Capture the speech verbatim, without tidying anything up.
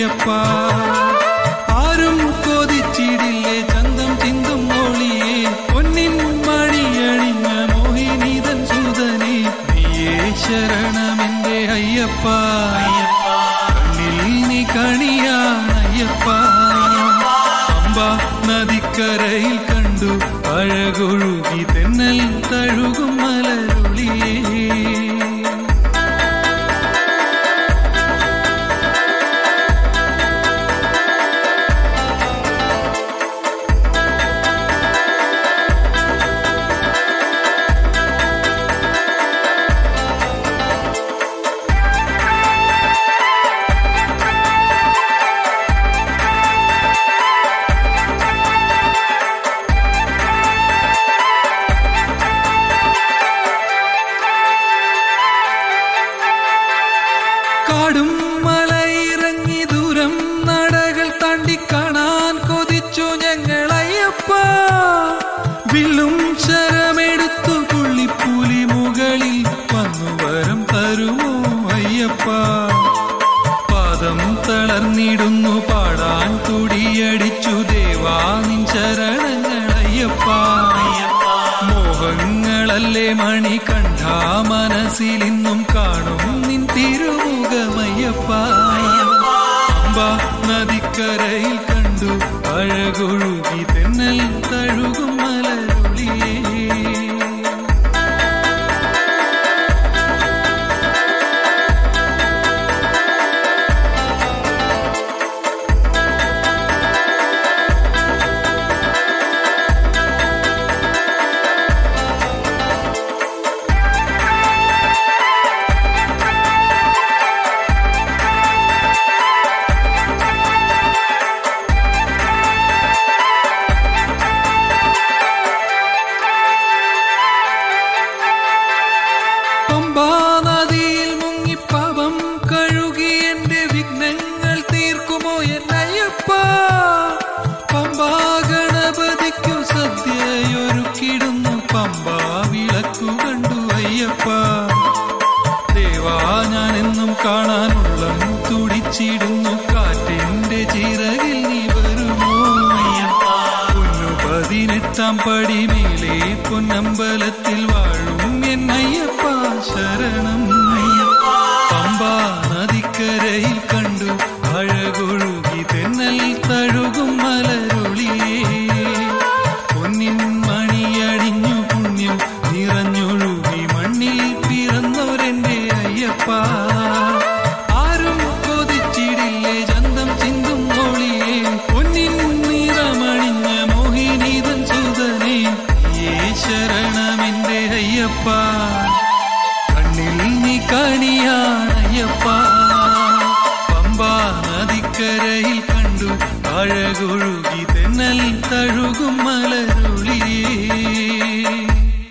അയ്യപ്പ. ആരും കൊതിച്ചിടില്ലേ ചന്തം ചിന്തും മോളിയെ, പൊന്നിൻ മണിയണിഞ്ഞ മോഹിനിതൻ സുതനെ, നീയേ ശരണമെന്റെ അയ്യപ്പ. കണ്ണിൽ നീ കണിയാണയ്യപ്പ. പമ്പ നദിക്കരയിൽ കണ്ടു അഴകൊഴുകി തെന്നൽ തഴുകും മലരുളിയേ. കാടും മലയിറങ്ങി ദൂരം നടകൾ താണ്ടി കാണാൻ കൊതിച്ചു ഞങ്ങളയ്യപ്പ. വില്ലും ശരമെടുത്തു പുള്ളിപ്പൂലി മുകളിൽ വന്നു വരം തരുമോ അയ്യപ്പ. പാദം തളർന്നിടുന്നു പാടാൻ തുടിയടിച്ചു ദേവാ നിൻ ശരണങ്ങളയ്യപ്പ. മോഹങ്ങളല്ലേ മണി കണ്ട മനസ്സിലിന്നും കാണും നിൻ തിരുമുഖമയ്യപ്പ. പമ്പ നദിക്കരയിൽ കണ്ടു അഴകൊഴുകി തെന്നൽ തഴുകും മലരുളിയേ. നദിയിൽ മുങ്ങി പാപം കഴുകി എന്റെ വിഘ്നങ്ങൾ തീർക്കുമോ എന്നയ്യപ്പ. പമ്പാ ഗണപതിക്കു സദ്യയൊരുക്കിടുന്നു പമ്പാ വിളക്കു കണ്ടു അയ്യപ്പ. ദേവാ ഞാനെന്നും കാണാനുള്ളം തുടിച്ചിടുന്നു കാറ്റിന്റെ ചിറകിൽ നീ വരുമോ. പൊന്നു പതിനെട്ടാം പടി മേലെ പൊന്നമ്പലത്തിൽ വാഴും എന്നയ്യപ്പ ശരണം. പമ്പാ നദിക്കരയിൽ കണ്ടു അഴകൊഴുകി തെന്നൽ തഴുകും മലരുളിയേ. പൊന്നിൻ മണിയടിഞ്ഞു പുണ്യം നിറഞ്ഞൊഴുകി മണ്ണിൽ പിറന്നോരെന്റെ അയ്യപ്പ. ആരും കൊതിച്ചിടില്ലേ ചന്തം ചിന്തും മോളിയെ, പൊന്നിൻ നിറമണിഞ്ഞ മോഹിനിതൻ സുതനെ, നീയേ ശരണമെന്റെ അയ്യപ്പ. കണ്ണിൽ നീ കണിയാണയ്യപ്പ. പമ്പാ നദിക്കരയിൽ കണ്ടു അഴകൊഴുകി തെന്നൽ തഴുകും